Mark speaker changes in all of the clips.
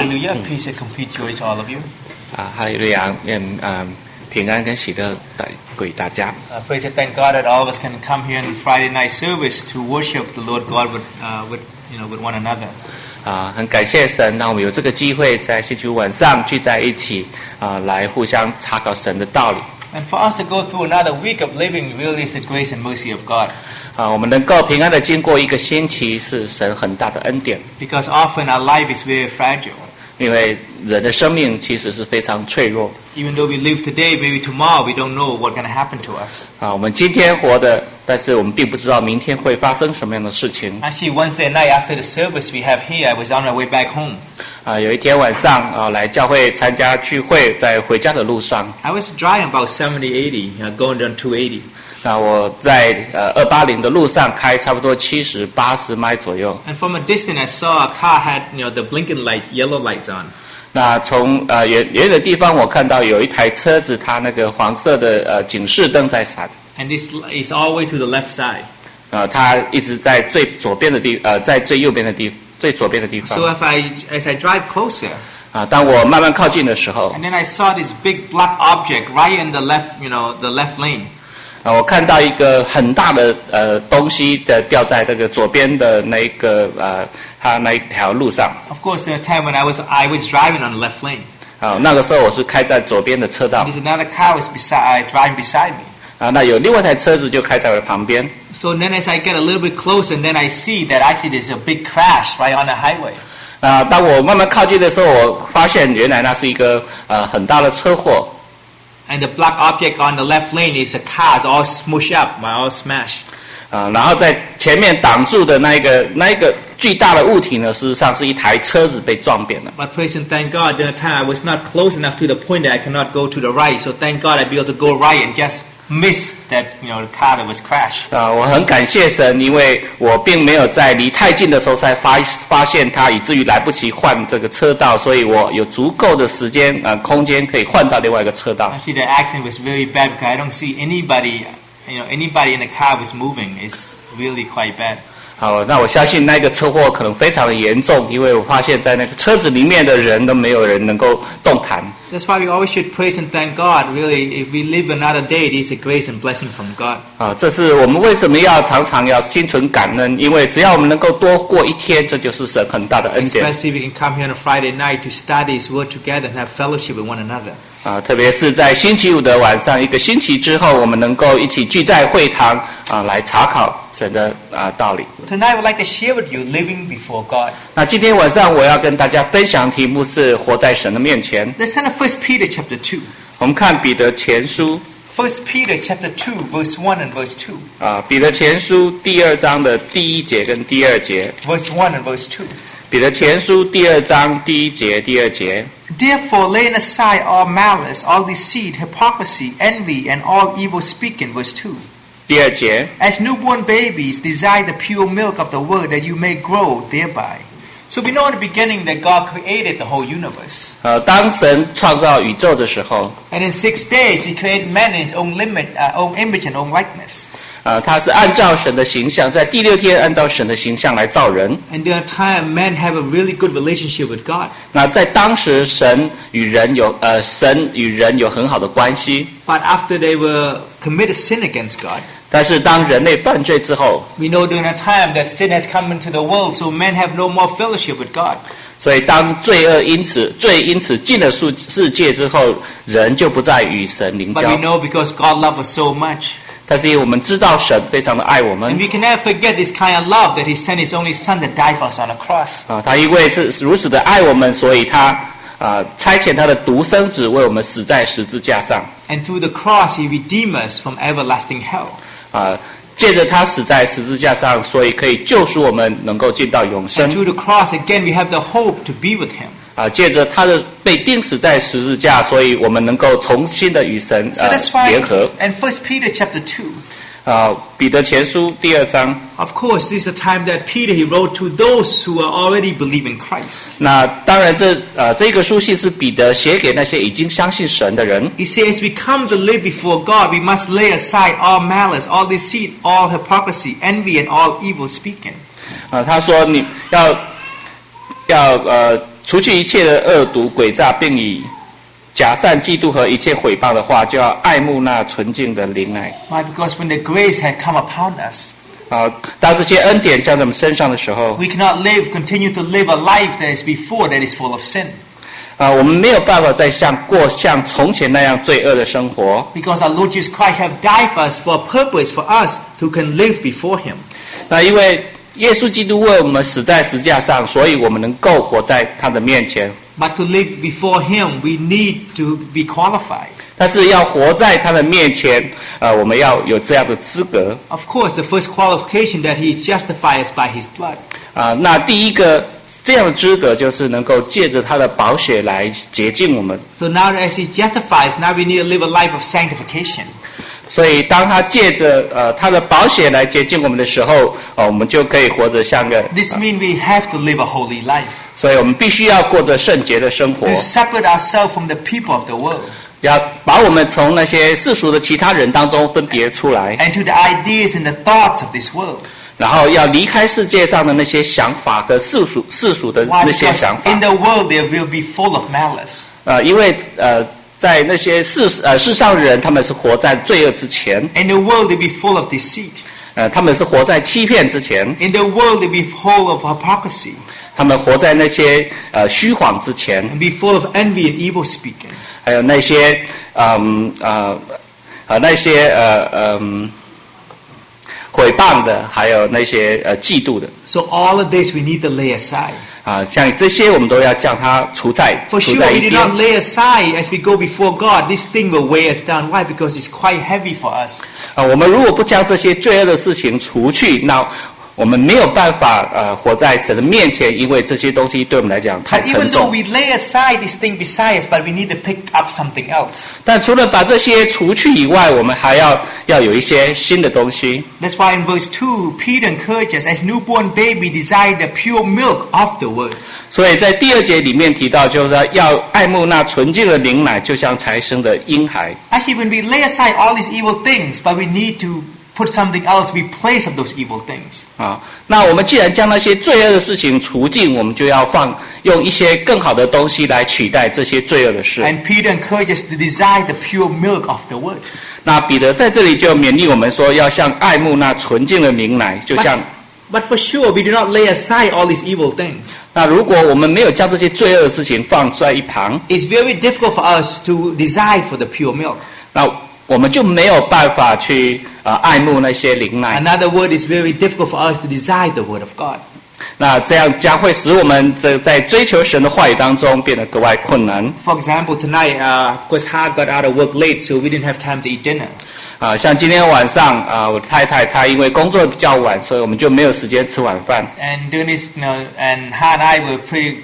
Speaker 1: Hallelujah. Peace and complete joy to all of you.
Speaker 2: 哈利路亚，平安跟喜乐归大家。
Speaker 1: Praise and thank God that all of us can come here in Friday night service to worship the Lord God with one another.
Speaker 2: 很感谢神，让我们有这个机会在星期五晚上聚在一起，来互相查考神的道理。
Speaker 1: And for us to go through another week of living really is the grace and mercy of God.
Speaker 2: 我们能够平安的经过一个星期，是神很大的恩典。
Speaker 1: Because often our life is very fragile.
Speaker 2: 因为人的生命其实是非常脆弱。
Speaker 1: Even though we live today, maybe tomorrow we don't know what's going to happen to us.
Speaker 2: 我们今天活的，但是我们并不知道明天会发生什么样的事情。
Speaker 1: Actually, Wednesday night after the service we have here, I was on my way back home.
Speaker 2: 有一天晚上来教会参加聚会，在回家的路上。
Speaker 1: I was driving about 70-80, going down 280.
Speaker 2: 我在280的路上开差不多70-80迈左右。
Speaker 1: And from a distance, I saw a car had the blinking lights, yellow lights on.
Speaker 2: 那从远的地方，我看到有一台车子，它那个黄色的警示灯在闪。
Speaker 1: And this is all the way to the left side.
Speaker 2: 它一直在最左边的在最右边的最左边的地方。
Speaker 1: So as I drive closer.
Speaker 2: 当我慢慢靠近的时候。
Speaker 1: And then I saw this big black object right in the left, the left lane.
Speaker 2: 我看到一个很大的东西掉在这个左边的那一个它那一条路上。
Speaker 1: Of course, there was a time when I was driving on the left lane.
Speaker 2: 那个时候我是开在左边的车道。
Speaker 1: There's another car was driving beside me.
Speaker 2: 那有另外一台车子就开在我的旁边。
Speaker 1: So then, as I get a little bit closer, and then I see that actually there's a big crash right on the highway.
Speaker 2: 当我慢慢靠近的时候，我发现原来那是一个很大的车祸。
Speaker 1: And the black object on the left lane is a car, it's all smushed up, all smashed.
Speaker 2: 然后在前面挡住的那一个巨大的物体呢，事实上是一台车子被撞扁了。
Speaker 1: But praise and thank God, during the time I was not close enough to the point that I cannot go to the right. So thank God I'd be able to go right and just miss that, the car that was crashed.
Speaker 2: 我很感谢神，因为我并没有在离太近的时候才发现它，以至于来不及换这个车道，所以我有足够的时间空间可以换到另外一个车道。
Speaker 1: Actually, the accident was very bad because I don't see anybody in the car was moving. It's really quite bad.
Speaker 2: 好，那我相信那个车祸可能非常的严重，因为我发现在那个车子里面的人都没有人能够动弹。
Speaker 1: That's why we always should praise and thank God. Really, if we live another day, it is a grace and blessing from God.
Speaker 2: 这是我们为什么常常要心存感恩，因为只要我们能够多过一天，这就是神很大的恩典。
Speaker 1: Especially we can come here on a Friday night to study His Word together and have fellowship with one another.
Speaker 2: 特别是在星期五的晚上，一个星期之后，我们能够一起聚在会堂来查考神的道理。
Speaker 1: Tonight, I would like to share with you living before God.
Speaker 2: 那今天晚上我要跟大家分享题目是活在神的面前。
Speaker 1: Let's turn to 1 Peter chapter 2.
Speaker 2: 我们看彼得前书。
Speaker 1: 1 Peter chapter 2, verse 1 and verse 2.
Speaker 2: 彼得前书第2章的第1节跟第2节。
Speaker 1: Verse 1 and verse 2.
Speaker 2: 彼得前书第2章第1节、第2节。
Speaker 1: Therefore, laying aside all malice, all deceit, hypocrisy, envy, and all evil speaking. Verse 2.
Speaker 2: 第2节。
Speaker 1: As newborn babies, desire the pure milk of the word, that you may grow thereby. So we know in the beginning that God created the whole universe.
Speaker 2: 当神创造宇宙的时候。
Speaker 1: And in 6 days, He created man in His own image and own likeness.
Speaker 2: 他是按照神的形象，在第6天按照神的形象来造人。
Speaker 1: And during time, men have a really good relationship with God.
Speaker 2: 那在当时，神与人有很好的关系。
Speaker 1: But after they were committed sin against God.
Speaker 2: 但是当人类犯罪之后
Speaker 1: we know during that time that sin has come into the world, so men have no more fellowship with God.
Speaker 2: 所以当罪因此进了世界之后，人就不再与神灵交。
Speaker 1: But we know because God loved us so much.
Speaker 2: 但是因为我们知道神非常的爱我们。
Speaker 1: And we can never forget this kind of love that He sent His only Son to die for us on the cross.
Speaker 2: 他因为是如此的爱我们，所以他差遣他的独生子为我们死在十字架上。
Speaker 1: And through the cross, He redeemed us from everlasting hell.
Speaker 2: 借着他死在十字架上，所以可以救赎我们，能够进到永生。
Speaker 1: And through the cross, again, we have the hope to be with Him.
Speaker 2: 借着他的被钉死在十字架，所以我们能够重新的与神联合。
Speaker 1: And 1 Peter chapter 2.
Speaker 2: 彼得前书第2章。
Speaker 1: Of course, this is the time that Peter he wrote to those who are already believing Christ.
Speaker 2: 那当然这个书信是彼得写给那些已经相信神的人。
Speaker 1: He says, "We come to live before God. We must lay aside all malice, all deceit, all hypocrisy, envy, and all evil speaking."
Speaker 2: 他说你要除去一切的恶毒、诡诈，并以假善、嫉妒和一切毁谤的话，就要爱慕那纯净的灵奶。
Speaker 1: Why? Because when the grace had come upon us,
Speaker 2: 当这些恩典降在我们身上的时候，
Speaker 1: we cannot continue to live a life that is before that is full of sin.
Speaker 2: 我们没有办法再过像从前那样罪恶的生活。
Speaker 1: Because our Lord Jesus Christ have died for us for a purpose for us who can live before Him.
Speaker 2: 因为耶稣基督为我们死在十字架上，所以我们能够活在他的面前。
Speaker 1: But to live before Him, we need to be qualified.
Speaker 2: 但是要活在他的面前，我们要有这样的资格。
Speaker 1: Of course, the first qualification that He justifies us by His blood.
Speaker 2: 那第一个这样的资格就是能够借着他的宝血来洁净我们。
Speaker 1: So now as He justifies, now we need to live a life of sanctification.
Speaker 2: 所以当他借着他的宝血来洁净我们的时候，我们就可以活着像个。
Speaker 1: This means we have to live a holy life.
Speaker 2: 所以我们必须要过着圣洁的生活。
Speaker 1: To separate ourselves from the people of the world.
Speaker 2: 要把我们从那些世俗的其他人当中分别出来。
Speaker 1: And to the ideas and the thoughts of this world.
Speaker 2: 然后要离开世界上的那些想法和世俗的那些想法。
Speaker 1: In the world they will be full of malice.
Speaker 2: 因为在那些世上的人，他们是活在罪恶之前。
Speaker 1: In the world they be full of deceit.
Speaker 2: 他们是活在欺骗之前。
Speaker 1: In the world they be full of hypocrisy.
Speaker 2: 他们活在那些虚谎之前。
Speaker 1: And be full of envy and evil speaking.
Speaker 2: 还有那些毁谤的，还有那些嫉妒的。
Speaker 1: So all of this we need to lay aside.
Speaker 2: 像这些我们都要将它除在一边。
Speaker 1: For sure, we do not lay aside as we go before God. This thing will weigh us down. Why? Because it's quite heavy for us.
Speaker 2: 我们如果不将这些罪恶的事情除去，那我们没有办法活在神的面前，因为这些东西对我们来讲太沉
Speaker 1: Even though
Speaker 2: 重。
Speaker 1: we lay aside this thing beside us, but we need to pick up something else.
Speaker 2: 但除了把这些除去以外，我们还要有一些新的东西。
Speaker 1: That's why in verse 2, Peter encourages us, as newborn baby desire the pure milk of the word.
Speaker 2: 所以在第2节里面提到，就是说要爱慕那纯净的灵奶，就像才生的婴孩。
Speaker 1: Actually, when we lay aside all these evil things, but we need to put something else in place of those evil things.
Speaker 2: 那我们既然将那些罪恶的事情除尽，我们就要用一些更好的东西来取代这些罪恶的事。
Speaker 1: And Peter encourages to desire the pure milk of the word.
Speaker 2: 那彼得在这里就勉励我们说，要像爱慕那纯净的灵奶，就像。
Speaker 1: But for sure, we do not lay aside all these evil things.
Speaker 2: 那如果我们没有将这些罪恶的事情放在一旁，
Speaker 1: It's very difficult for us to desire for the pure milk.
Speaker 2: 那我们就没有办法去爱慕那些灵奶。
Speaker 1: Another word is very difficult for us to desire the word of God.
Speaker 2: 那这样将会使我们在追求神的话语当中变得格外困难。
Speaker 1: For example, tonight, of course, Ha got out of work late, so we didn't have time to eat dinner.
Speaker 2: 像今天晚上我的太太她因为工作比较晚，所以我们就没有时间吃晚饭。
Speaker 1: And during this, and Ha and I were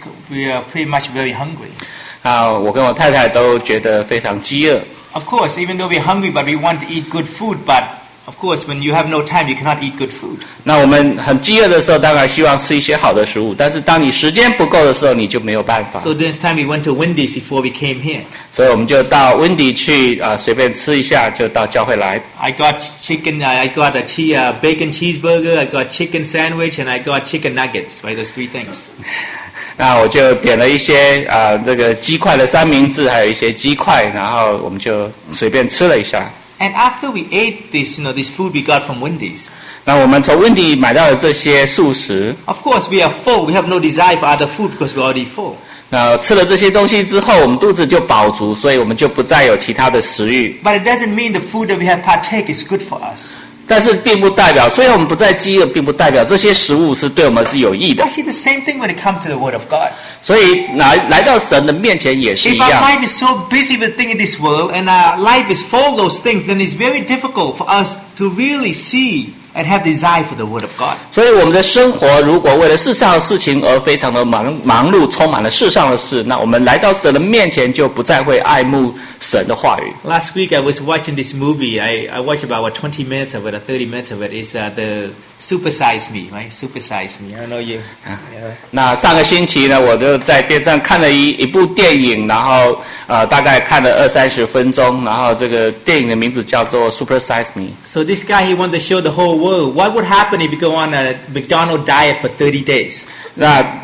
Speaker 1: pretty much very hungry.
Speaker 2: 我跟我太太都觉得非常饥饿。
Speaker 1: Of course, even though we're hungry, but we want to eat good food. But of course, when you have no time, you cannot eat good food.
Speaker 2: 那我们很饥饿的时候，当然希望吃一些好的食物，但是当你时间不够的时候，你就没有办法。
Speaker 1: So this time we went to Wendy's before we came here.
Speaker 2: 所以我们就到温迪去随便吃一下，就到教会来。
Speaker 1: I got chicken. I got a bacon cheeseburger. I got chicken sandwich, and I got chicken nuggets. Right, those 3 things.
Speaker 2: 那我就点了一些这个鸡块的三明治，还有一些鸡块，然后我们就随便吃了一下。
Speaker 1: And after we ate this food we got from Wendy's.
Speaker 2: 那我们从温迪买到了这些素食。
Speaker 1: Of course, we are full. We have no desire for other food because we're already full.
Speaker 2: 那吃了这些东西之后，我们肚子就饱足，所以我们就不再有其他的食欲。
Speaker 1: But it doesn't mean the food that we have partake is good for us.
Speaker 2: 但是并不代表，虽然我们不再饥饿，并不代表这些食物是对我们是有益的。
Speaker 1: Actually, the same thing when it comes to the Word of God.
Speaker 2: 所以来到神的面前也是一
Speaker 1: If our
Speaker 2: 样。
Speaker 1: life is so busy with things in this world and our life is full of those things, then it's very difficult for us to really see and have desire for the Word of God.
Speaker 2: 所以我们的生活如果为了世上的事情而非常的忙碌，充满了世上的事，那我们来到神的面前就不再会爱慕神的话语。
Speaker 1: Last week I was watching this movie. I watched about 20 minutes of it or 30 minutes of it. It's the Super Size Me, right? Super Size Me. I don't know you.
Speaker 2: 那上个星期呢，我就在电视上看了一部电影，然后大概看了20-30分钟，然后这个电影的名字叫做 Super Size Me。
Speaker 1: So this guy, he wanted to show the whole world what would happen if you go on a McDonald's diet for 30 days.
Speaker 2: 那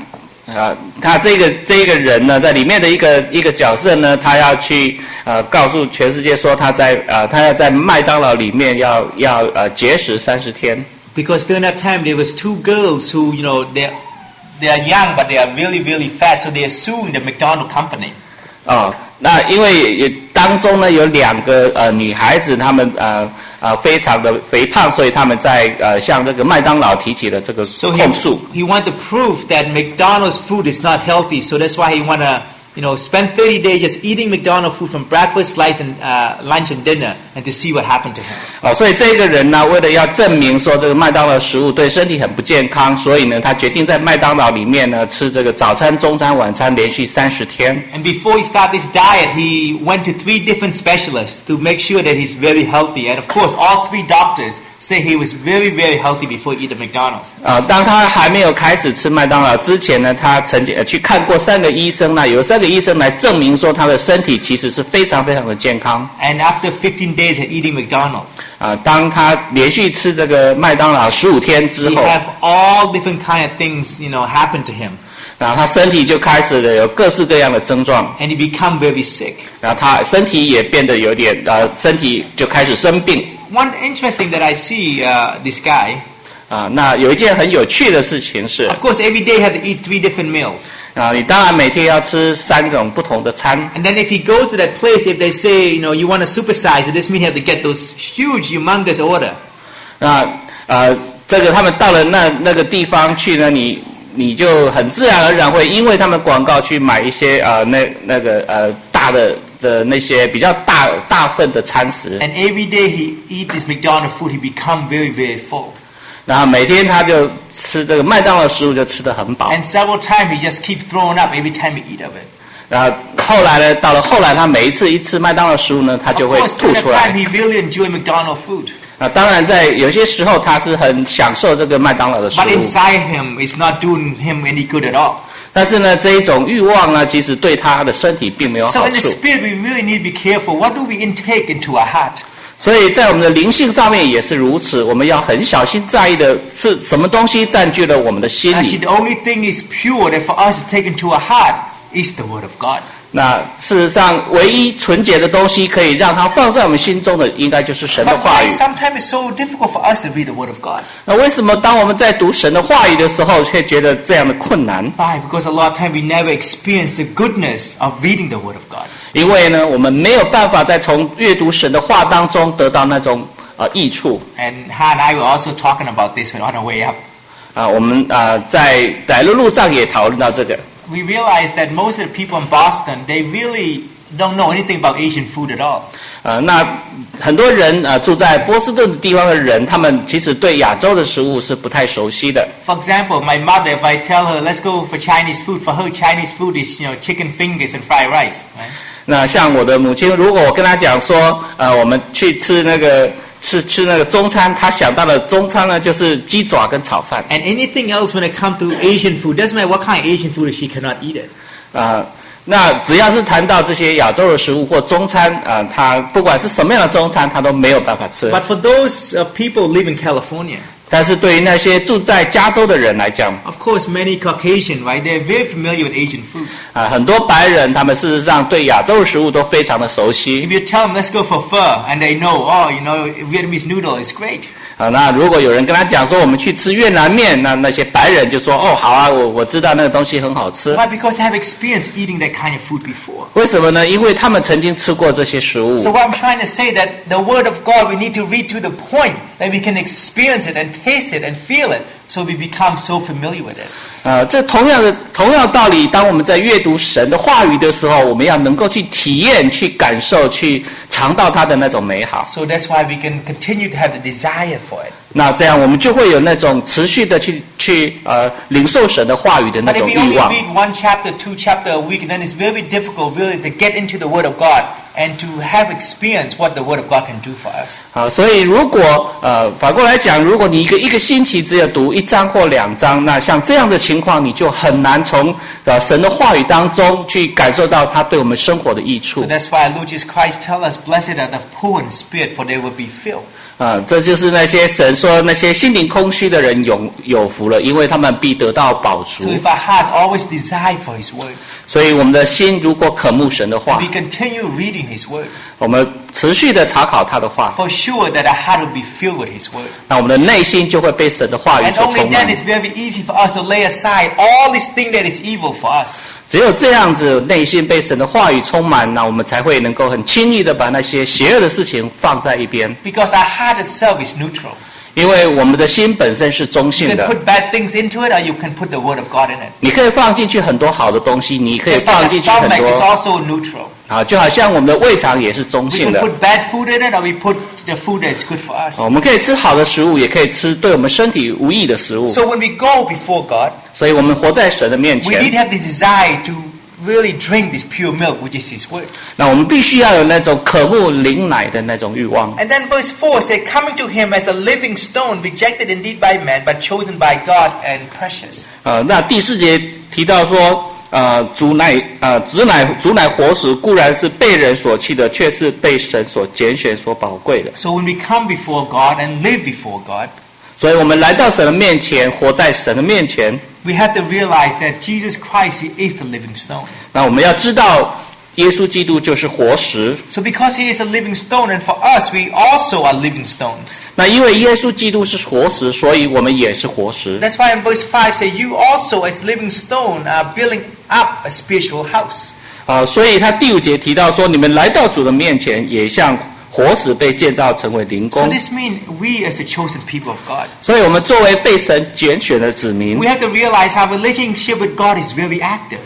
Speaker 2: 他这个人呢，在里面的一个角色呢，他要去告诉全世界说他要在麦当劳里面要节食30天。
Speaker 1: Because during that time there was 2 girls who, you know, they are young but they are really, really fat, so they are suing the McDonald company.
Speaker 2: 那因为当中呢有2个女孩子，她们非常的肥胖，所以他们在向这个麦当劳提起了这个控诉。
Speaker 1: So he wanted to prove that McDonald's food is not healthy, so that's why he wanna, you know, spend 30 days just eating McDonald's food from breakfast, lunch and dinner, and to see what happened to him.
Speaker 2: 所以这个人呢，为了要证明说这个麦当劳食物对身体很不健康，所以呢，他决定在麦当劳里面呢吃这个早餐、中餐、晚餐，连续30天。
Speaker 1: And before he started this diet, he went to 3 different specialists to make sure that he's very healthy. And of course, all 3 doctors say he was very, very healthy before he ate the McDonald's.
Speaker 2: 当他还没有开始吃麦当劳之前呢，他曾经去看过3个医生呢，有3个医生来证明说他的身体其实是非常非常的健康。
Speaker 1: And after 15 days of eating McDonald's,
Speaker 2: 当他连续吃这个麦当劳15天之后
Speaker 1: he have all different kind of things, you know, happen to him.
Speaker 2: 然后他身体就开始了有各式各样的症状。
Speaker 1: And he become very sick.
Speaker 2: 然后他身体也变得有点身体就开始生病。
Speaker 1: One interesting that I see this guy.
Speaker 2: 那有一件很有趣的事情是
Speaker 1: Of course, every day you have to eat 3 different meals.
Speaker 2: 你当然每天要吃3种不同的餐。
Speaker 1: And then if he goes to that place, if they say, you know, you want to supersize it, this means you have to get those huge, humongous order.
Speaker 2: 这个他们到了那个地方去呢，你就很自然而然会因为他们广告去买一些那个大的那些比较大份的餐食。
Speaker 1: And every day he eat this McDonald's food, he become very, very full.
Speaker 2: 然后每天他就吃这个麦当劳食物就吃得很饱。
Speaker 1: And several times he just keep throwing up every time he eat of it.
Speaker 2: 然后后来呢，到了后来他每一次一吃麦当劳食物呢，他就会吐出来。
Speaker 1: Of course, during that time he really enjoy McDonald's food.
Speaker 2: 当然在有些时候他是很享受这个麦当劳的食物。
Speaker 1: But inside him, it's not doing him any good at all.
Speaker 2: 但是呢，这一种欲望呢，其实对他的身体并没有好处。
Speaker 1: So in the spirit, we really need to be careful. What do we intake into our heart?
Speaker 2: 所以在我们的灵性上面也是如此，我们要很小心在意的是什么东西占据了我们的心里。
Speaker 1: Actually, the only thing is pure that for us to take into our heart is the Word of God.
Speaker 2: 那事实上，唯一纯洁的东西可以让它放在我们心中的，应该就是神的
Speaker 1: But
Speaker 2: 话
Speaker 1: why
Speaker 2: 语。
Speaker 1: sometimes it's so difficult for us to read the Word of God?
Speaker 2: 那为什么当我们在读神的话语的时候，却觉得这样的困难？
Speaker 1: Why? Because a lot of times we never experience the goodness of reading the Word of God.
Speaker 2: 因为呢，我们没有办法在从阅读神的话当中得到那种益处。
Speaker 1: And Han and I were also talking about this on our way up.
Speaker 2: 我们在来的路上也讨论到这个。
Speaker 1: We realized that most of the people in Boston, they really don't know anything about Asian food at all.
Speaker 2: 那很多人住在波士顿的地方的人，他们其实对亚洲的食物是不太熟悉的。
Speaker 1: For example, my mother, if I tell her, let's go for Chinese food, for her Chinese food is, you know, chicken fingers and fried rice. Right?
Speaker 2: 那像我的母亲，如果我跟她讲说，我们去吃那个中餐，她想到的中餐呢，就是鸡爪跟炒饭。
Speaker 1: And anything else when it comes to Asian food, doesn't matter what kind of Asian food, she cannot eat it.
Speaker 2: 那只要是谈到这些亚洲的食物或中餐，她不管是什么样的中餐，她都没有办法吃。
Speaker 1: But for those people who live in California,
Speaker 2: 但是对于那些住在加州的人来讲，
Speaker 1: of course, many Caucasian, right? They're very familiar with Asian food.
Speaker 2: 很多白人他们事实上对亚洲的食物都非常的熟悉。
Speaker 1: If you tell them, let's go for pho, and they know, oh, you know, Vietnamese noodle is great.
Speaker 2: 那如果有人跟他讲说我们去吃越南面，那些白人就说哦好啊，我知道那个东西很好吃。
Speaker 1: Why? Because they have experience eating that kind of food before.
Speaker 2: 为什么呢？因为他们曾经吃过这些食物。
Speaker 1: So what I'm trying to say that the Word of God, we need to read to the point that we can experience it and taste it and feel it, so we become so familiar with it.
Speaker 2: 这同样道理，当我们在阅读神的话语的时候，我们要能够去体验、去感受、去尝到它的那种美好。
Speaker 1: So that's why we can continue to have the desire for it.
Speaker 2: 那这样我们就会有那种持续的去领受神的话语的那
Speaker 1: But if
Speaker 2: 种
Speaker 1: we
Speaker 2: 欲
Speaker 1: only
Speaker 2: 望。
Speaker 1: read 1 chapter, 2 chapter a week, then it's very difficult really to get into the Word of God and to have experienced what the Word of God can do for us.
Speaker 2: 所以如果反过来讲，如果你一个星期只有读1章或2章，那像这样的情况，你就很难从神的话语当中去感受到他对我们生活的益处。
Speaker 1: So that's why Lord Jesus Christ tells us, "Blessed are the poor in spirit, for they will be filled."
Speaker 2: 这就是那些神说那些心灵空虚的人有福了，因为他们必得到饱足。
Speaker 1: So if our hearts always desire for His Word,
Speaker 2: 所以我们的心如果渴慕神的话，
Speaker 1: we continue reading His Word,
Speaker 2: 我们持续的查考他的话，
Speaker 1: for sure that our heart will be filled with His Word.
Speaker 2: 那我们的内心就会被神的话语
Speaker 1: And
Speaker 2: 所
Speaker 1: only
Speaker 2: 充
Speaker 1: then
Speaker 2: 满。
Speaker 1: it's very easy for us to lay aside all this thing that is evil for us.
Speaker 2: 只有这样子，内心被神的话语充满，那我们才会能够很轻易的把那些邪恶的事情放在一边。
Speaker 1: Because our heart itself is neutral.
Speaker 2: 因为我们的心本身是中
Speaker 1: You
Speaker 2: 性
Speaker 1: can
Speaker 2: 的，
Speaker 1: put bad things into it, or you can put the Word of God in it.
Speaker 2: 你可以放进去很多好的东西，你可以
Speaker 1: Just like
Speaker 2: 放
Speaker 1: a
Speaker 2: 进去很
Speaker 1: stomach is
Speaker 2: 多
Speaker 1: also neutral.
Speaker 2: 就好像我们的胃肠也是中
Speaker 1: We
Speaker 2: 性
Speaker 1: can
Speaker 2: 的。
Speaker 1: put bad food in it, or we put the food that is good for us.
Speaker 2: 我们可以吃好的食物，也可以吃对我们身体无益的食物。
Speaker 1: So when we go before God,
Speaker 2: 所以我们活在神的面
Speaker 1: we need
Speaker 2: 前，
Speaker 1: to have the desire to really drink this pure milk, which is His Word.
Speaker 2: 那我们必须要有那种渴慕灵奶的那种欲望。
Speaker 1: And then verse 4 says, "Coming to Him as a living stone, rejected indeed by men, but chosen by God and precious."
Speaker 2: 那第4节提到说，主乃活石，固然是被人所弃的，却是被神所拣选、所宝贵的。
Speaker 1: So when we come before God and live before God,
Speaker 2: 所以我们来到神的面前，活在神的面前，
Speaker 1: we have to realize that Jesus Christ He is the living stone.
Speaker 2: 那我们要知道，耶稣基督就是活石。
Speaker 1: So because He is a living stone, and for us, we also are living stones.
Speaker 2: 那因为耶稣基督是活石，所以我们也是活石。
Speaker 1: That's why in verse 5 say, "You also as living stone are building up a spiritual house."
Speaker 2: 所以他第5节提到说，你们来到主的面前，也像活石被建造成为灵
Speaker 1: So
Speaker 2: 宫。
Speaker 1: this means we as the chosen people of God,
Speaker 2: 所以我们作为被神拣选的子民
Speaker 1: we，have to realize our relationship with God is very active.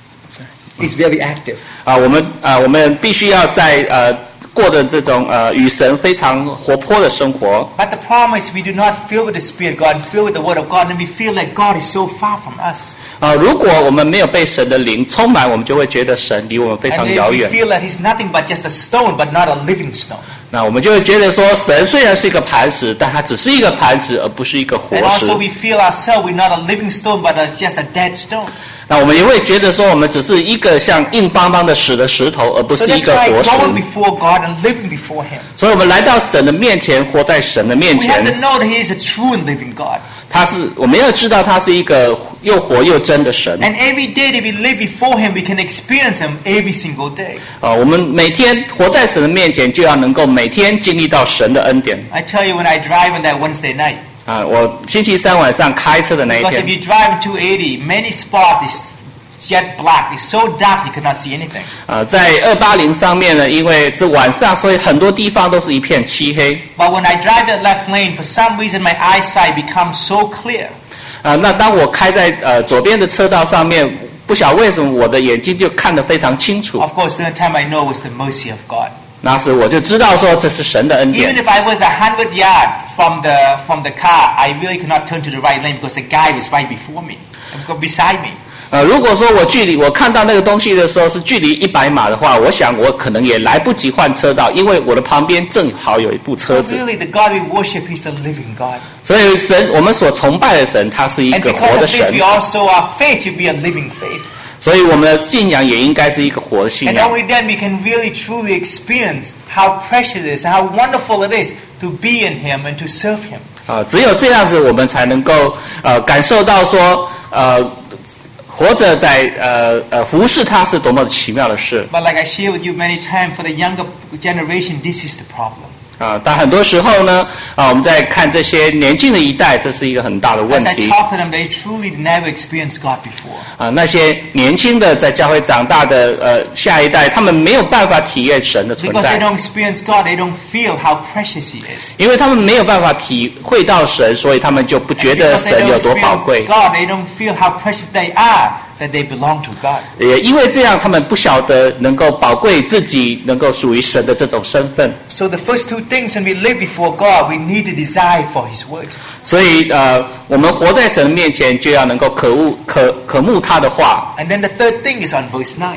Speaker 1: It's very active.
Speaker 2: 我们必须要在过着这种与神非常活泼的生活。
Speaker 1: But the problem is we do not fill with the Spirit of God, fill with the Word of God, and we feel like God is so far from us.
Speaker 2: 如果我们没有被神的灵充满，我们就会觉得神离我们非
Speaker 1: And
Speaker 2: 常
Speaker 1: then
Speaker 2: 遥
Speaker 1: we
Speaker 2: 远。
Speaker 1: feel that He's nothing but just a stone, but not a living stone.
Speaker 2: 那我们就会觉得说，神虽然是一个磐石，但它只是一个磐石，而不是一个活
Speaker 1: And
Speaker 2: 石。
Speaker 1: also we feel ourselves we're not a living stone, but just a dead stone.
Speaker 2: 那我们也会觉得说，我们只是一个像硬邦邦的死的石头，而不
Speaker 1: So
Speaker 2: 是一
Speaker 1: that's
Speaker 2: 个
Speaker 1: why
Speaker 2: 活石。
Speaker 1: going before God and living before Him,
Speaker 2: 所以我们来到神的面前，活在神的面
Speaker 1: we have to
Speaker 2: 前，
Speaker 1: know that He is a true and living God.
Speaker 2: 我们要知道他是一个又活又真的神。
Speaker 1: And every day that we live before Him, we can experience Him every single day.
Speaker 2: 我们每天活在神的面前，就要能够每天经历到神的恩典。
Speaker 1: I tell you, when I drive on that Wednesday night,
Speaker 2: 我星期3晚上开车的那一
Speaker 1: because if
Speaker 2: 天，
Speaker 1: you drive in 280, many spots is jet black. It's so dark you cannot see anything.
Speaker 2: 在280上面呢，因为是晚上，所以很多地方都是一片漆黑。
Speaker 1: But when I drive that left lane, for some reason my eyesight becomes so clear.
Speaker 2: 那当我开在左边的车道上面，不晓得为什么我的眼睛就看得非常清楚。
Speaker 1: Of course, the time I know it was the mercy of God.
Speaker 2: 那时我就知道说这是神的恩
Speaker 1: Even
Speaker 2: 典。
Speaker 1: if I was 100 yards from the car, I really could not turn to the right lane because the guy was right before me, beside me.
Speaker 2: 如果说我看到那个东西的时候是距离100码的话，我想我可能也来不及换车道，因为我的旁边正好有一部
Speaker 1: So
Speaker 2: 车子。
Speaker 1: really, the God we worship is a living God.
Speaker 2: 所以我们所崇拜的神，他是一
Speaker 1: And
Speaker 2: 个
Speaker 1: because
Speaker 2: 活的
Speaker 1: of this,
Speaker 2: 神
Speaker 1: we，also our faith to be a living faith.
Speaker 2: 所以我们的信仰也应该是一个活的信
Speaker 1: And
Speaker 2: 仰。
Speaker 1: only then we can really truly experience how precious it is and how wonderful it is to be in Him and to serve Him.
Speaker 2: 只有这样子，我们才能够感受到说活着在服侍他是多么的奇妙的事。
Speaker 1: But like I share with you many times, for the younger generation, this is the problem.
Speaker 2: 但很多时候呢，我们在看这些年轻的一代，这是一个很大的问
Speaker 1: As I
Speaker 2: 题。
Speaker 1: talk to them, they truly never experienced God before.
Speaker 2: 那些年轻的在教会长大的下一代，他们没有办法体验神的存
Speaker 1: Because they
Speaker 2: 在，
Speaker 1: don't experience God, they don't feel how precious He is.
Speaker 2: 因为他们没有办法体会到神，所以他们就不觉
Speaker 1: And
Speaker 2: 得
Speaker 1: because they
Speaker 2: 神
Speaker 1: don't
Speaker 2: 有多宝
Speaker 1: experience
Speaker 2: 贵。
Speaker 1: God, they don't feel how precious they are, that they belong to God.
Speaker 2: 也因为这样，他们不晓得能够宝贵自己，能够属于神的这种身份。
Speaker 1: So the first two things when we live before God, we need to desire for His Word.
Speaker 2: 所以我们活在神面前，就要能够渴慕他的话。
Speaker 1: And then the third thing is on verse 9.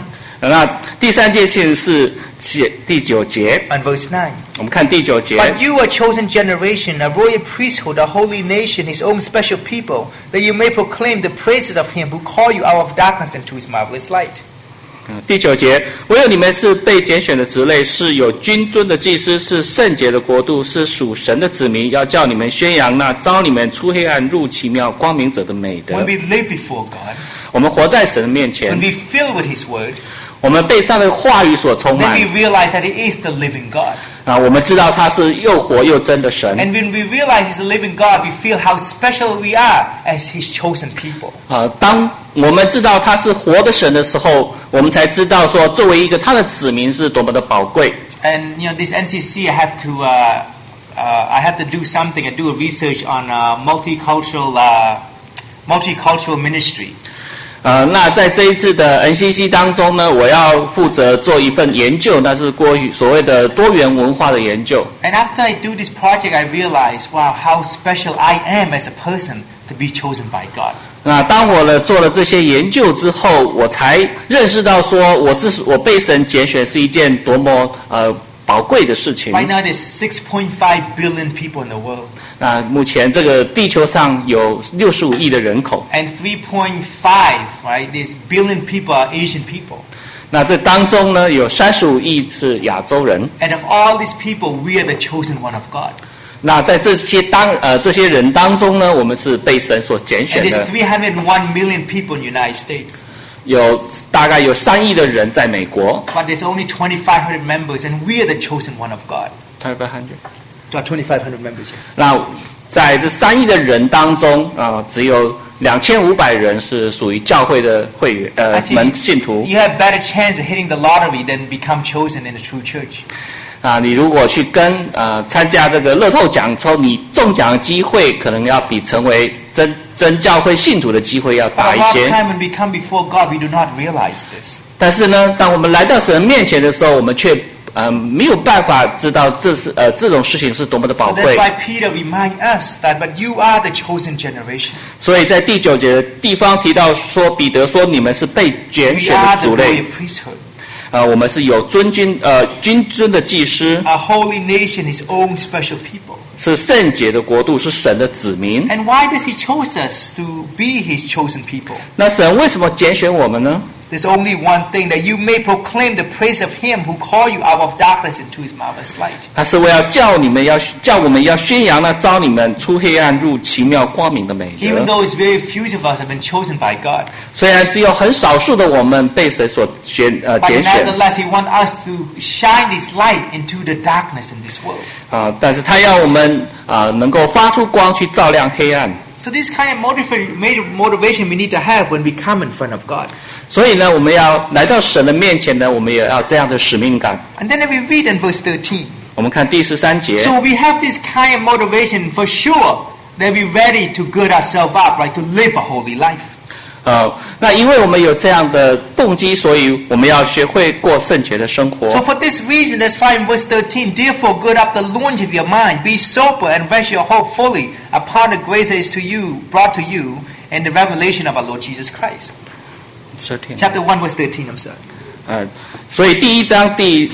Speaker 2: 那第3件事是第9节，
Speaker 1: And verse 9.
Speaker 2: 我们看第9节。
Speaker 1: But you are a chosen generation, a royal priesthood, a holy nation, his own special people, that you may proclaim the praises of him who called you out of darkness into his marvelous light.
Speaker 2: 第9节，唯有你们是被拣选的族类，是有君尊的祭司，是圣洁的国度，是属神的子民，要叫你们宣扬那召你们出黑暗入奇妙光明者的美德。
Speaker 1: When we live before God,
Speaker 2: 我们活在神的面前
Speaker 1: when，we fill with his word,
Speaker 2: 我们被上帝的话语所充
Speaker 1: then
Speaker 2: 满
Speaker 1: we realize that he is the living God.
Speaker 2: 我们知道他是又活又真的神。
Speaker 1: And when we realize he's the living God, we feel how special we are as his chosen people.
Speaker 2: 当我们知道他是活的神的时候，我们才知道说，作为一个他的子民是多么的宝贵。
Speaker 1: And this NCC, I have to do something. I do a research on multicultural ministry.
Speaker 2: 那在这一次的 NCC 当中呢，我要负责做一份研究，那是关于所谓的多元文化的研究。
Speaker 1: And after I do this project, I realize, wow, how special I am as a person to be chosen by God.
Speaker 2: 那当我做了这些研究之后，我才认识到说，我被神拣选是一件多么宝贵的事情。
Speaker 1: Right now, there's 6.5 billion people in the world.
Speaker 2: 那目前这个地球上有65亿的人口，
Speaker 1: And 3.5, right, there's billion people are Asian people.
Speaker 2: 那这当中呢，有35亿是亚洲人。
Speaker 1: And of all these people, we are the chosen one of God.
Speaker 2: 那在这些人当中呢，我们是被神所拣
Speaker 1: And
Speaker 2: 选
Speaker 1: there's
Speaker 2: 的。
Speaker 1: 301 million people in the United States.
Speaker 2: 大概有3亿的人在美国。
Speaker 1: But there's only 2,500 members, and we are the chosen one of God. 2,500 members, yes.
Speaker 2: 那在这3亿的人当中，只有2500人是属于教会的会员信徒。
Speaker 1: You have better chance of hitting the lottery than become chosen in the true church.
Speaker 2: 你如果去参加这个乐透奖之后，你中奖的机会可能要比成为真教会信徒的机会要
Speaker 1: But
Speaker 2: 大
Speaker 1: a
Speaker 2: 一
Speaker 1: lot of
Speaker 2: 些。
Speaker 1: time when we come before God, we do not realize this.
Speaker 2: 但是呢，当我们来到神面前的时候，我们却没有办法知道这种事情是多么的宝
Speaker 1: So
Speaker 2: 贵
Speaker 1: that's。why Peter reminds us that, but you are the chosen generation.
Speaker 2: 所以在第9节的地方提到说，彼得说你们是被拣
Speaker 1: We
Speaker 2: 选
Speaker 1: are
Speaker 2: 的
Speaker 1: the
Speaker 2: 族类
Speaker 1: royal，priesthood.
Speaker 2: 我们是有君尊的祭司，
Speaker 1: A holy nation, his own special people.
Speaker 2: 是圣洁的国度，是神的子民。
Speaker 1: And why does he choose us to be his chosen people?
Speaker 2: 那神为什么拣选我们呢？
Speaker 1: There's only one thing, that you may proclaim the praise of him who called you out of darkness into his marvelous light.
Speaker 2: 他是为了叫我们要宣扬那召你们出黑暗入奇妙光明的美
Speaker 1: Even
Speaker 2: 德。
Speaker 1: though it's very few of us have been chosen by God.
Speaker 2: 虽然只有很少数的我们被神所拣
Speaker 1: But
Speaker 2: 选，
Speaker 1: nevertheless, he wants us to shine this light into the darkness in this world.
Speaker 2: 但是他要我们能够发出光去照亮黑暗。
Speaker 1: So this kind of motivation we need to have when we come in front of God.
Speaker 2: 所以呢，我们要来到神的面前呢，我们也要这样的使命感。
Speaker 1: And then we read in verse 13.
Speaker 2: 我们看第13节。
Speaker 1: So we have this kind of motivation for sure that we're ready to gird ourselves up, right, to live a holy life.
Speaker 2: 那因为我们有这样的动机，所以我们要学会过圣洁的生活。
Speaker 1: So for this reason, that's why in verse 13, therefore gird up the loins of your mind, be sober and rest your hope fully upon the grace that is brought to you in the revelation of our Lord Jesus Christ. Chapter 1, verse 13, I'm sorry.
Speaker 2: 所以第一章第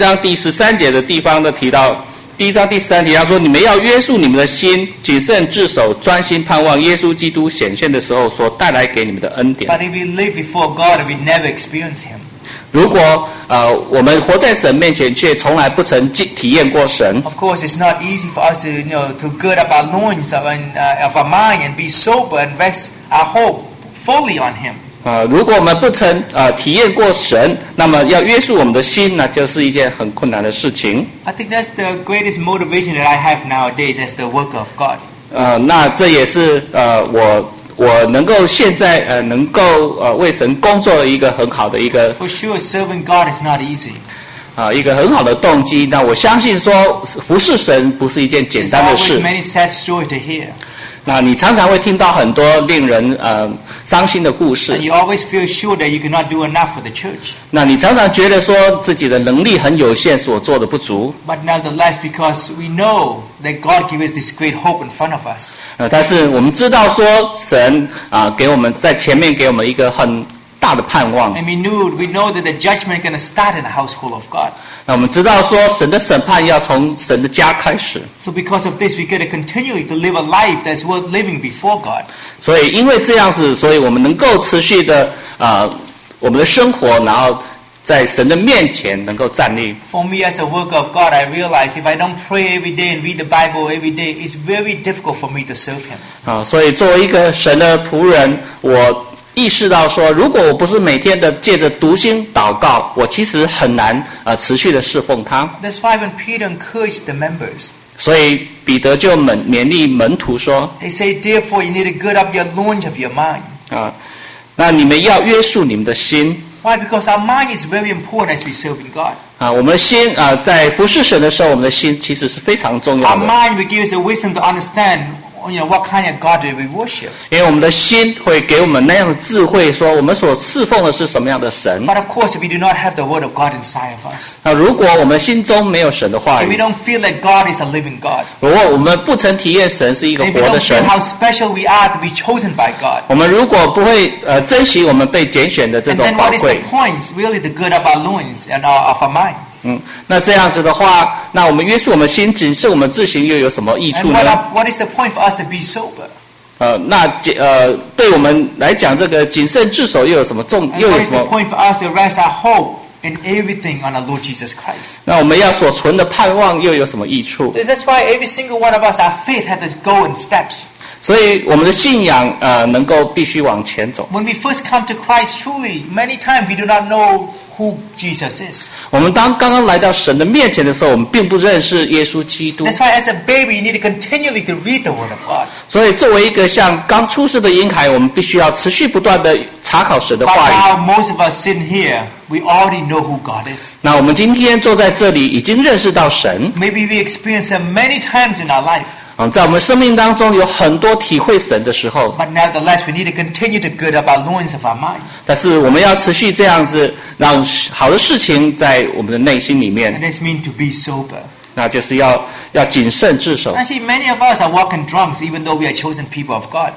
Speaker 2: 13节的地方呢提到，第一章第13节他说，你们要约束你们的心，谨慎自守，专心盼望耶稣基督显现的时候所带来给你们的恩典。
Speaker 1: But if we live before God and we never experience him,
Speaker 2: 如果我们活在神面前，却从来不曾体验过神，
Speaker 1: of course, it's not easy for us to, to gird up our loins of our mind and be sober and rest our hope fully on him.
Speaker 2: 如果我们不曾体验过神，那么要约束我们的心，那就是一件很困难的事情。
Speaker 1: I think that's the greatest motivation that I have nowadays as the worker of God.
Speaker 2: 那这也是我能够现在能够为神工作的一个很好的一个
Speaker 1: For sure, serving God is not easy.
Speaker 2: 一个很好的动机。那我相信说服侍神不是一件简
Speaker 1: There's
Speaker 2: 单的
Speaker 1: always
Speaker 2: 事。
Speaker 1: many sad stories to hear.
Speaker 2: 那你常常会听到很多令人伤心的故事
Speaker 1: And。you always feel sure that you cannot do enough for the church.
Speaker 2: 那你常常觉得说自己的能力很有限，所做的不足。
Speaker 1: But nevertheless, because we know that God gives us this great hope in front of us.
Speaker 2: 但是我们知道说神给我们在前面给我们一个很大大的盼望。
Speaker 1: And we know that the judgment is going to start in the household of God.
Speaker 2: 那我们知道说，神的审判要从神的家开始。
Speaker 1: So because of this, we got to continually to live a life that's worth living before God.
Speaker 2: 所以因为这样子，所以我们能够持续的我们的生活，然后在神的面前能够站立。
Speaker 1: For me, as a worker of God, I realize if I don't pray every day and read the Bible every day, it's very difficult for me to serve Him.
Speaker 2: 所以作为一个神的仆人，我意识到说，如果我不是每天的借着读经祷告，我其实很难持续的侍奉他。
Speaker 1: That's why when Peter encouraged the members,
Speaker 2: 所以彼得就勉励门徒说
Speaker 1: they say, therefore, you need to gird up your loins of your mind.
Speaker 2: 那你们要约束你们的心。
Speaker 1: Why? Because our mind is very important as we serving God.
Speaker 2: 我们的心在服侍神的时候，我们的心其实是非常重要
Speaker 1: Our
Speaker 2: 的。
Speaker 1: mind will give us the wisdom to understand, what kind of God do we worship.
Speaker 2: 因为我们的心会给我们那样的智慧，说我们所侍奉的是什么样的神。
Speaker 1: But of course, if we do not have the Word of God inside of us,
Speaker 2: 如果我们心中没有神的话
Speaker 1: if we
Speaker 2: 语，
Speaker 1: don't feel that God is a living God,
Speaker 2: 如果我们不曾体验神是一个
Speaker 1: if
Speaker 2: 活
Speaker 1: we
Speaker 2: 的
Speaker 1: don't
Speaker 2: 神
Speaker 1: feel，how special we are to be chosen by God,
Speaker 2: 我们如果不会珍惜我们被拣选的这
Speaker 1: and
Speaker 2: 种
Speaker 1: then
Speaker 2: 宝
Speaker 1: what is the
Speaker 2: 贵，
Speaker 1: point? Really, to gird up our loins and of our mind.
Speaker 2: 那这样子的话，那我们约束我们心，谨慎我们自行，又有什么益
Speaker 1: And
Speaker 2: 处呢？
Speaker 1: what is the point for us to be sober?
Speaker 2: 对我们来讲，这个谨慎自守又有什么
Speaker 1: And
Speaker 2: 又
Speaker 1: what
Speaker 2: 有
Speaker 1: is
Speaker 2: 什
Speaker 1: the
Speaker 2: 么？
Speaker 1: point for us to rest our hope in everything on our Lord Jesus Christ?
Speaker 2: 那我们要所存的盼望又有什么益处？
Speaker 1: That's why every single one of us, our faith has to go in steps.
Speaker 2: 所以我们的信仰能够必须往前走。
Speaker 1: When we first come to Christ, truly, many times we do not know who Jesus is.
Speaker 2: 我们刚刚来到神的面前的时候，我们并不认识耶稣基督。
Speaker 1: That's why as a baby, you need to continually to read the Word of God.
Speaker 2: 所以作为一个像刚出世的婴孩，我们必须要持续不断的查考神的
Speaker 1: But
Speaker 2: 话语。
Speaker 1: now most of us sitting here, we already know who God is.
Speaker 2: 那我们今天坐在这里，已经认识到神。
Speaker 1: Maybe we experience Him many times in our life.
Speaker 2: 在我们生命当中有很多体会神的时候，
Speaker 1: But nevertheless, we need to continue to gird up our loins of our mind.
Speaker 2: 但是我们要持续这样子，让好的事情在我们的内心里
Speaker 1: And
Speaker 2: 面，
Speaker 1: this means to be sober.
Speaker 2: 那就是要谨慎自守。
Speaker 1: Actually, many of us are walking drunks, even though we are chosen people of God.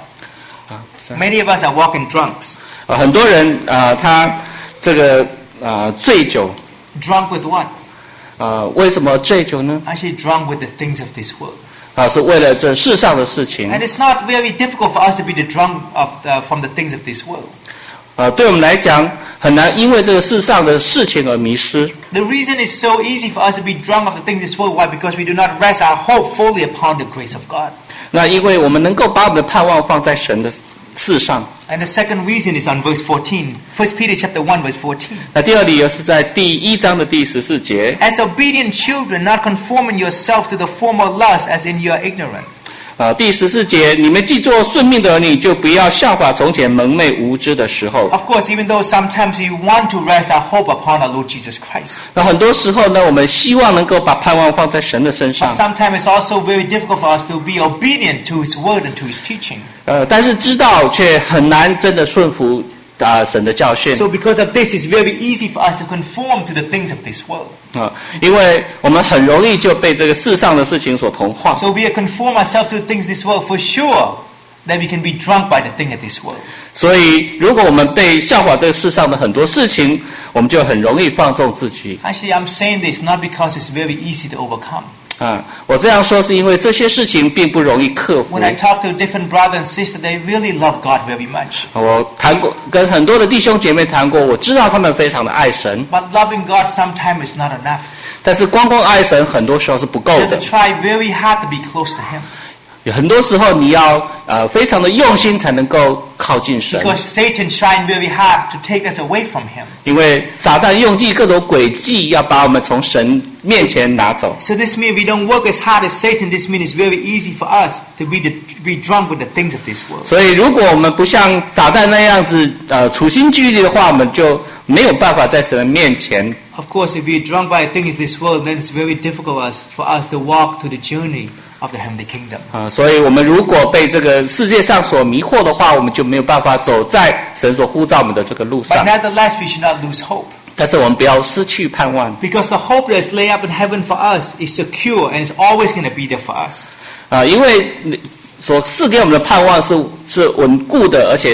Speaker 1: Many of us are walking drunks.
Speaker 2: 很多人他这个醉酒，
Speaker 1: Drunk with what?
Speaker 2: 为什么醉酒呢？
Speaker 1: Actually, drunk with the things of this world.
Speaker 2: 是为了这世上的事情。
Speaker 1: And it's not very difficult for us to be the drunk from the things of this world.
Speaker 2: 对我们来讲很难因为这个世上的事情而迷失。
Speaker 1: The reason it's so easy for us to be drunk of the things of this world, why? Because we do not rest our hope fully upon the grace of God.
Speaker 2: 那因为我们能够把我们的盼望放在神的事上。
Speaker 1: And the second reason is on verse 14. 1 Peter chapter 1, verse 14.
Speaker 2: 那第二理由是在第1章的第14节。
Speaker 1: As obedient children, not conforming yourself to the former lust as in your ignorance.
Speaker 2: 第14节，你们既做顺命的儿女，就不要效法从前蒙昧无知的时候。
Speaker 1: Of course, even though sometimes we want to rest our hope upon our Lord Jesus Christ.
Speaker 2: 那很多时候呢，我们希望能够把盼望放在神的身
Speaker 1: But
Speaker 2: 上。
Speaker 1: sometimes it's also very difficult for us to be obedient to His word and to His teaching.
Speaker 2: 但是知道却很难真的顺服神的教训。
Speaker 1: So because of this, it's very easy for us to conform to the things of this world.
Speaker 2: 因为我们很容易就被这个世上的事情所同化。
Speaker 1: So we conform ourselves to the things of this world for sure that we can be drunk by the thing of this world.
Speaker 2: 所以，如果我们被效法这个世上的很多事情，我们就很容易放纵自己。
Speaker 1: Actually, I'm saying this not because it's very easy to overcome.
Speaker 2: 我这样说是因为这些事情并不容易克服。
Speaker 1: When I talk to different brothers and sisters, they really love God very much.
Speaker 2: 我跟很多的弟兄姐妹谈过，我知道他们非常的爱神，
Speaker 1: But loving God sometimes is not enough.
Speaker 2: 但是光爱神很多时候是不
Speaker 1: You
Speaker 2: 够
Speaker 1: have
Speaker 2: 的
Speaker 1: to。try very hard to be close to Him.
Speaker 2: 有很多时候你要非常的用心才能够靠近神，
Speaker 1: Because Satan's trying very hard to take us away from Him.
Speaker 2: 因为撒旦用尽各种诡计要把我们从神面前拿走。
Speaker 1: So this means we don't work as hard as Satan. This means it's very easy for us to be drunk with the things of this world.
Speaker 2: 所以如果我们不像撒旦那样子处心积虑的话，我们就没有办法在神的面前。
Speaker 1: Of course, if we're drunk by the things of this world, then it's very difficult for us to walk to the journey of the heavenly kingdom.
Speaker 2: 所以我们如果被这个世界上所迷惑的话，我们就没有办法走在神所呼召我们的这个路
Speaker 1: But
Speaker 2: 上。
Speaker 1: nevertheless, we should not lose hope.
Speaker 2: 但是我们不要失去盼望，
Speaker 1: Because the hope that's laid up in heaven for us is secure and it's always going to be there for us.
Speaker 2: 因为所赐给我们的盼望是稳固的，而且是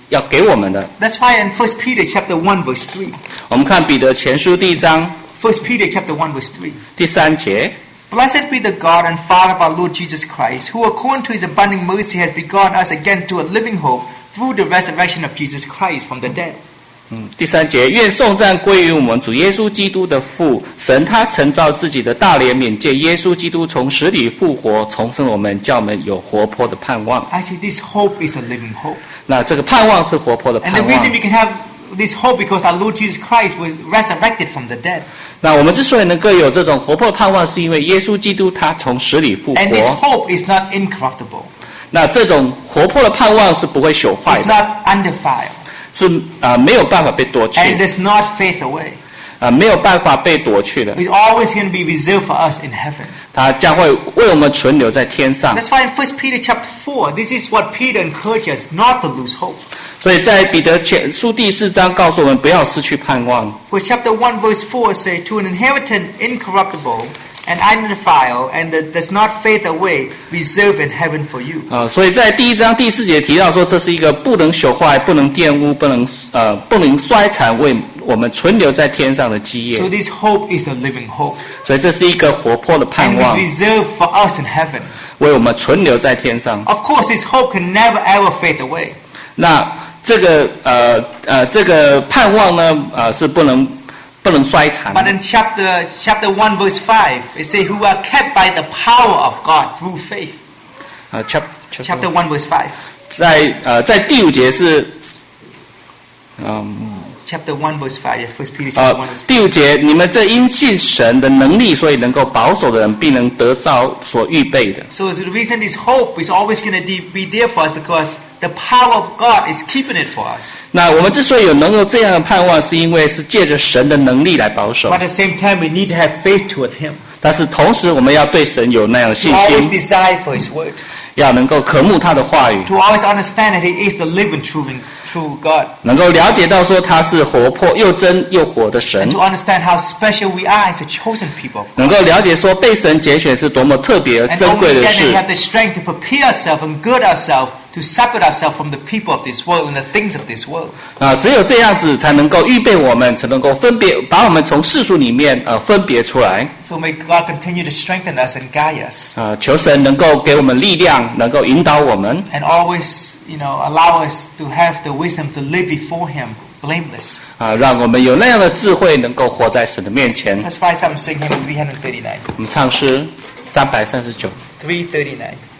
Speaker 2: 要给我们的。
Speaker 1: That's why in 1 Peter chapter 1 verse 3.
Speaker 2: 我们看彼得前书第1章
Speaker 1: 1 Peter chapter 1 verse 3.
Speaker 2: 第3节。
Speaker 1: Blessed be the God and Father of our Lord Jesus Christ, who according to his abundant mercy has begotten us again to a living hope through the resurrection of Jesus Christ from the dead.
Speaker 2: 第3节，愿颂赞归于我们主耶稣基督的父神，他曾照自己的大怜悯，借耶稣基督从死里复活，重生我们，叫我们有活泼的盼望。
Speaker 1: Actually, this hope is a living hope.
Speaker 2: 那这个盼望是活泼的
Speaker 1: And
Speaker 2: 盼
Speaker 1: the
Speaker 2: 望
Speaker 1: reason。we can have this hope because our Lord Jesus Christ was resurrected from the dead.
Speaker 2: 那我们之所以能够有这种活泼的盼望，是因为耶稣基督他从死里复
Speaker 1: And this
Speaker 2: 活。
Speaker 1: hope is not incorruptible.
Speaker 2: 那这种活泼的盼望是不会朽坏
Speaker 1: It's
Speaker 2: 的，
Speaker 1: not undefiled.
Speaker 2: 是没有办法被夺去
Speaker 1: And it does not fade away.
Speaker 2: 没有办法被夺去的。
Speaker 1: It's always going to be reserved for us in heaven.
Speaker 2: 它将会为我们存留在天上。
Speaker 1: That's why in 1 Peter chapter 4, this is what Peter encourages us not to lose hope.
Speaker 2: 所以在彼得前书第4章告诉我们，不要失去盼望。
Speaker 1: For chapter 1 verse 4 says, to an inheritance incorruptible and undefiled and that does not fade away, reserved in heaven for you.
Speaker 2: 所以在第1章第4节提到说，这是一个不能朽坏、不能玷污、不能衰残，为我们存留在天上的基业。
Speaker 1: So this hope is the living hope.
Speaker 2: 所以这是一个活泼的盼
Speaker 1: And
Speaker 2: 望，
Speaker 1: it's reserved for us in heaven.
Speaker 2: 为我们存留在天上。
Speaker 1: Of course, this hope can never ever fade away.
Speaker 2: 那这个盼望呢，是不能衰残。
Speaker 1: But in chapter 1 verse 5, it says, who are kept by the power of God through faith. Chapter 1 verse 5.
Speaker 2: 在第5节是
Speaker 1: Chapter 1 verse 5. Yeah, 1 Peter chapter 1 verse 5.
Speaker 2: 第5节，你们这因信神的能力，所以能够保守的人，必能得着所预备的。
Speaker 1: So the reason this hope is always going to be there for us because the power of God is keeping it for us.
Speaker 2: 那我们之所以能够这样的盼望，是因为是借着神的能力来保守。
Speaker 1: But at the same time, we need to have faith toward Him.
Speaker 2: 但是同时，我们要对神有那样的
Speaker 1: To
Speaker 2: 信
Speaker 1: always
Speaker 2: 心，
Speaker 1: desire for His word.
Speaker 2: 要能够渴慕他的话语，
Speaker 1: To always understand that He is the living, true God.
Speaker 2: 能够了解到说他是活泼又真又活的神
Speaker 1: And，to understand how special we are as a chosen people of God.
Speaker 2: 能够了解说被神拣选是多么特别而
Speaker 1: And
Speaker 2: 珍
Speaker 1: only
Speaker 2: 贵的
Speaker 1: then we
Speaker 2: 事。
Speaker 1: have the strength to prepare ourselves and gird ourselves to separate ourselves from the people of this world and the things of this world.
Speaker 2: 只有这样子才能够预备我们，才能够分别把我们从世俗里面分别出来。
Speaker 1: So may God continue to strengthen us and guide us.
Speaker 2: 求神能够给我们力量，能够引导我们，
Speaker 1: And always, allow us to have the wisdom to live before Him blameless.
Speaker 2: 让我们有那样的智慧，能够活在神的面前。
Speaker 1: That's why I'm singing hymn 339.
Speaker 2: 我们唱诗339。
Speaker 1: 339.